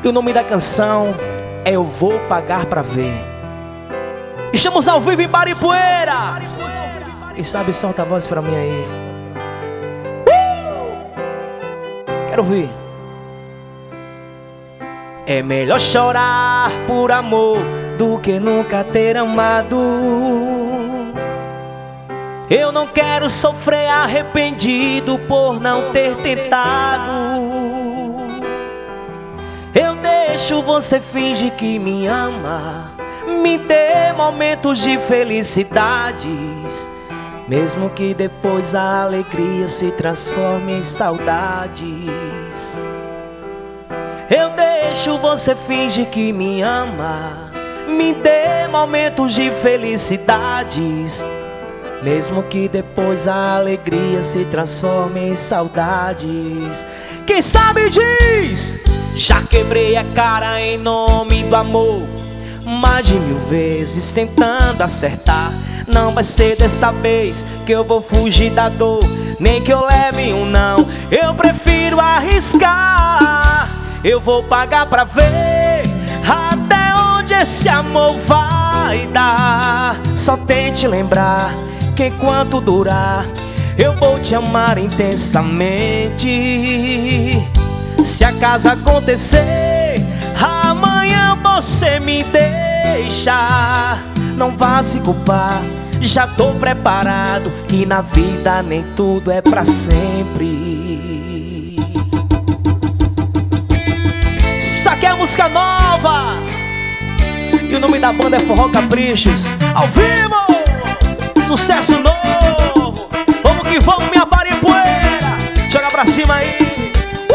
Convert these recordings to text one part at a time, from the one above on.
E o nome da canção é Eu Vou Pagar Pra Ver. Estamos ao vivo em Baripoeira. Quem sabe solta a voz pra mim aí. Quero ouvir. É melhor chorar por amor do que nunca ter amado. Eu não quero sofrer arrependido por não ter tentado. Eu deixo você fingir que me ama, me dê momentos de felicidades, mesmo que depois a alegria se transforme em saudades. Eu deixo você fingir que me ama, me dê momentos de felicidades, mesmo que depois a alegria se transforme em saudades. Quem sabe diz: já quebrei a cara em nome do amor, mais de 1000 vezes tentando acertar. Não vai ser dessa vez que eu vou fugir da dor, nem que eu leve um não. Eu prefiro arriscar. Eu vou pagar pra ver até onde esse amor vai dar. Só tente lembrar que enquanto durar eu vou te amar intensamente. Se acaso acontecer amanhã você me deixa, não vá se culpar, já tô preparado, que na vida nem tudo é pra sempre. Saquei a música nova e o nome da banda é Forró Caprichos. Ao vivo, sucesso novo. Vamos que vamos, minha Baripoeira. Joga pra cima aí.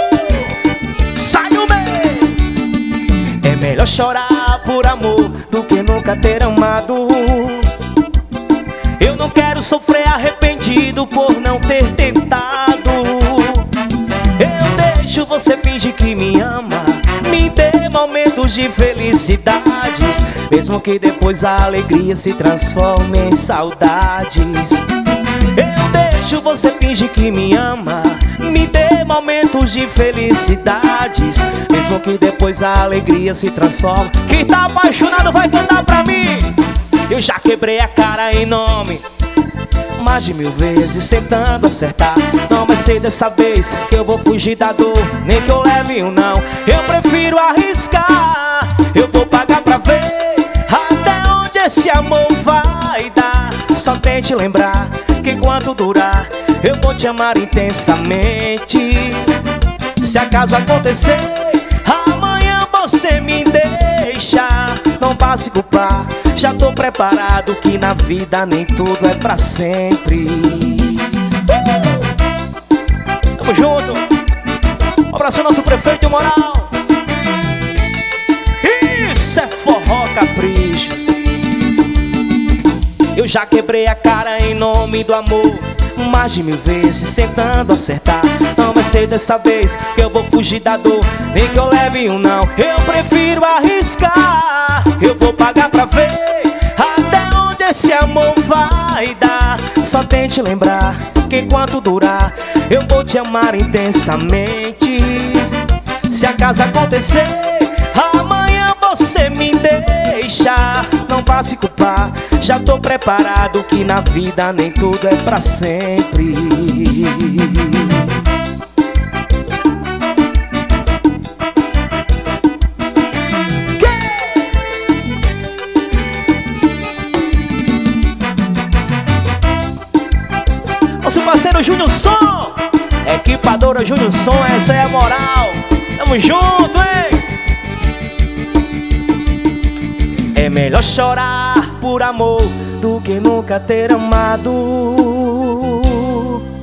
Saiu bem. É melhor chorar por amor do que nunca ter amado. Eu não quero sofrer arrependido por não ter tentado. Eu deixo você fingir que me ama, me dê momentos de felicidades, mesmo que depois a alegria se transforme em saudades. Eu deixo você fingir que me ama, me dê momentos de felicidades, mesmo que depois a alegria se transforme. Quem tá apaixonado vai cantar pra mim. Eu já quebrei a cara em nome, mais de 1000 vezes tentando acertar. Não vai ser dessa vez que eu vou fugir da dor, nem que eu leve um não. Eu prefiro arriscar. Eu vou pagar pra ver até onde esse amor vai dar. Só tente lembrar que enquanto durar eu vou te amar intensamente. Se acaso acontecer amanhã você me deixa, não vá se culpar, já tô preparado, que na vida nem tudo é pra sempre. Tamo junto. Um abraço ao nosso prefeito moral. Isso é Forró Caprichos. Eu já quebrei a cara em nome do amor, mais de 1000 vezes tentando acertar. Não vai ser dessa vez que eu vou fugir da dor, nem que eu leve um não. Eu prefiro arriscar. Eu vou pagar pra ver até onde esse amor vai dar. Só tente lembrar que enquanto durar eu vou te amar intensamente. Se acaso acontecer amanhã você me deixa, não vá se culpar, já tô preparado, que na vida nem tudo é pra sempre. Nosso parceiro Júnior Som, equipadora Júnior Som, essa é a moral. Tamo junto, hein? É melhor chorar por amor do que nunca ter amado.